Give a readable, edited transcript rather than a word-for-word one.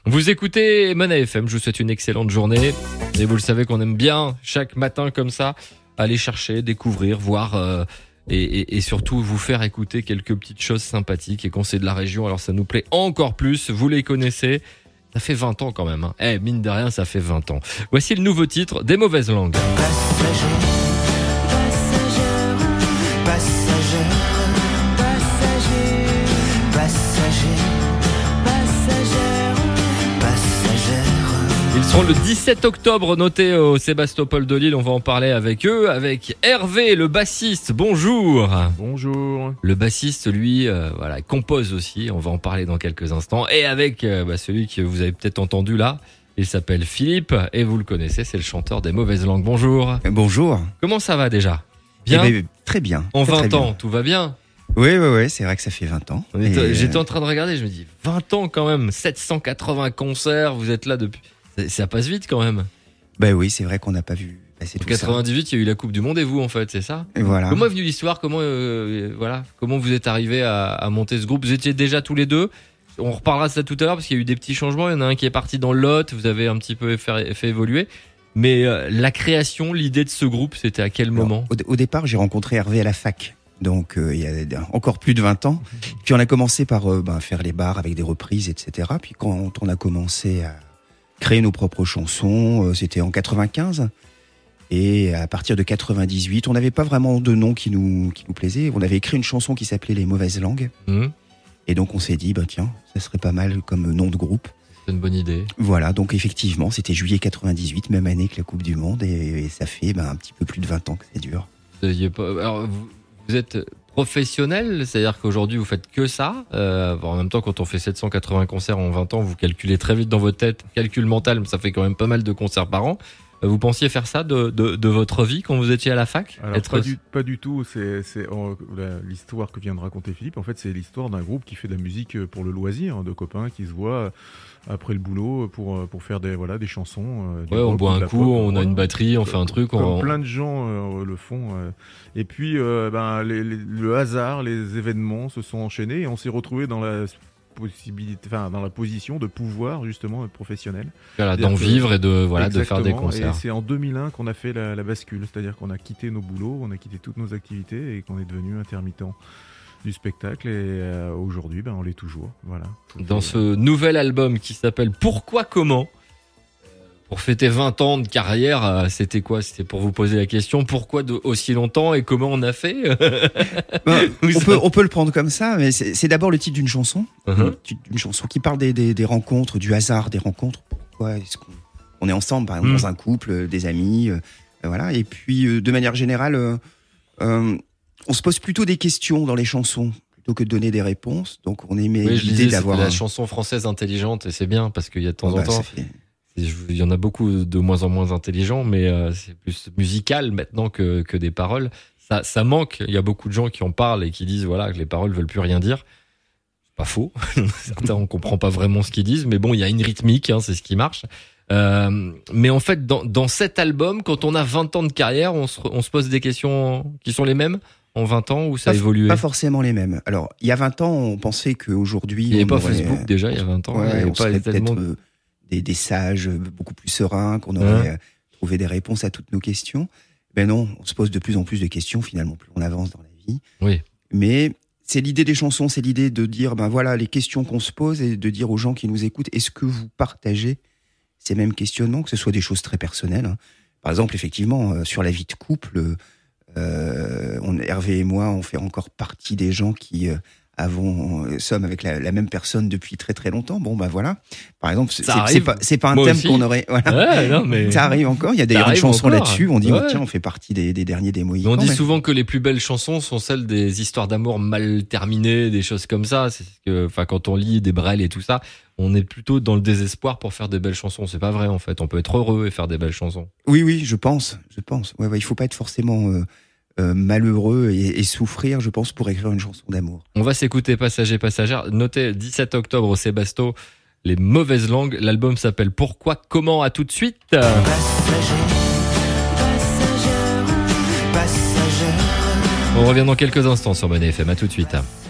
Vous écoutez Mona FM, je vous souhaite une excellente journée. Et vous le savez qu'on aime bien, chaque matin comme ça, aller chercher, découvrir, voir et surtout vous faire écouter quelques petites choses sympathiques. Et quand c'est de la région, alors ça nous plaît encore plus, vous les connaissez. Ça fait 20 ans quand même. Mine de rien, ça fait 20 ans. Voici le nouveau titre, Des mauvaises langues. Passagers, passagères, Ils seront le 17 octobre noté au Sébastopol de Lille. On va en parler avec eux, avec Hervé, le bassiste. Bonjour. Bonjour. Le bassiste, lui, compose aussi. On va en parler dans quelques instants. Et avec celui que vous avez peut-être entendu là, il s'appelle Philippe et vous le connaissez, c'est le chanteur des mauvaises langues. Bonjour. Bonjour. Comment ça va déjà ? Bien. Très bien. En très, 20 très ans, bien. tout va bien ? Oui, c'est vrai que ça fait 20 ans. J'étais en train de regarder, je me dis 20 ans quand même, 780 concerts, vous êtes là depuis. Ça passe vite quand même. Oui, c'est vrai qu'on n'a pas vu passer tout 98, il y a eu la Coupe du Monde et vous en fait, c'est ça ? ça. Et voilà. Comment est venue l'histoire ? Comment vous êtes arrivés à monter ce groupe ? Vous étiez déjà tous les deux ? On reparlera de ça tout à l'heure parce qu'il y a eu des petits changements. Il y en a un qui est parti dans le Lot, vous avez un petit peu fait évoluer. Mais la création, l'idée de ce groupe, c'était à quel moment ? Au départ, j'ai rencontré Hervé à la fac. Donc il y a encore plus de 20 ans. Puis on a commencé par faire les bars avec des reprises, etc. Puis quand on a commencé à créer nos propres chansons, c'était en 95. Et à partir de 98, on n'avait pas vraiment de nom qui nous plaisait. On avait écrit une chanson qui s'appelait Les mauvaises langues. Et donc on s'est dit, tiens, ça serait pas mal comme nom de groupe. C'est une bonne idée. Voilà, donc effectivement, c'était juillet 98, même année que la Coupe du Monde. Et ça fait un petit peu plus de 20 ans que c'est dur. Alors, vous êtes professionnel, c'est-à-dire qu'aujourd'hui vous faites que ça. En même temps, quand on fait 780 concerts en 20 ans, vous calculez très vite dans votre tête, calcul mental, mais ça fait quand même pas mal de concerts par an. Vous pensiez faire ça de votre vie quand vous étiez à la fac ? Alors, pas du tout. C'est l'histoire que vient de raconter Philippe. En fait, c'est l'histoire d'un groupe qui fait de la musique pour le loisir, de copains qui se voient après le boulot pour faire des chansons. On boit un coup, on a une batterie, on fait un truc. Comme plein de gens le font. Et puis, le hasard, les événements se sont enchaînés et on s'est retrouvés dans la position de pouvoir justement être professionnel. Voilà, d'en vivre et de faire des concerts. Et c'est en 2001 qu'on a fait la bascule, c'est-à-dire qu'on a quitté nos boulots, on a quitté toutes nos activités et qu'on est devenu intermittent du spectacle et aujourd'hui on l'est toujours. Voilà. Dans ce nouvel album qui s'appelle Pourquoi Comment ? Pour fêter 20 ans de carrière, c'était quoi ? C'était pour vous poser la question, pourquoi aussi longtemps et comment on a fait ? On peut le prendre comme ça, mais c'est d'abord le titre d'une chanson. Une chanson qui parle des rencontres, du hasard des rencontres. Pourquoi est-ce qu'on est ensemble, par exemple, dans un couple, des amis, voilà. Et puis, de manière générale, on se pose plutôt des questions dans les chansons plutôt que de donner des réponses. Donc, on aimait l'idée d'avoir la chanson française intelligente et c'est bien parce qu'il y a de temps en temps. Il y en a beaucoup de moins en moins intelligents, mais c'est plus musical maintenant que des paroles. Ça manque. Il y a beaucoup de gens qui en parlent et qui disent que les paroles veulent plus rien dire. C'est pas faux. Certains on comprend pas vraiment ce qu'ils disent, mais bon, il y a une rythmique, c'est ce qui marche. Mais en fait, dans cet album, quand on a 20 ans de carrière, on se pose des questions qui sont les mêmes en 20 ans ou ça a évolué ? Pas forcément les mêmes. Alors, il y a 20 ans, on pensait qu'aujourd'hui... Il n'y avait pas Facebook déjà, il y a 20 ans. On serait peut-être des sages beaucoup plus sereins, qu'on aurait trouvé des réponses à toutes nos questions. Ben non, on se pose de plus en plus de questions finalement, plus on avance dans la vie. Oui. Mais c'est l'idée des chansons, c'est l'idée de dire, les questions qu'on se pose et de dire aux gens qui nous écoutent, est-ce que vous partagez ces mêmes questionnements, que ce soit des choses très personnelles. Par exemple, effectivement, sur la vie de couple, Hervé et moi, on fait encore partie des gens qui sommes avec la même personne depuis très très longtemps. Voilà. Par exemple, c'est pas un thème qu'on aurait. Voilà. Mais ça arrive encore. Il y a d'ailleurs une chanson là-dessus. On dit tiens, on fait partie des derniers des Mohicans. On dit souvent que les plus belles chansons sont celles des histoires d'amour mal terminées, des choses comme ça. C'est que, quand on lit des Brel et tout ça, on est plutôt dans le désespoir pour faire des belles chansons. C'est pas vrai en fait. On peut être heureux et faire des belles chansons. Oui, je pense. Ouais, il faut pas être forcément malheureux et souffrir, je pense, pour écrire une chanson d'amour. On va s'écouter Passager, Passagère. Notez 17 octobre au Sébasto, Les mauvaises langues. L'album s'appelle Pourquoi Comment. À tout de suite. On revient dans quelques instants sur Mona FM. À tout de suite.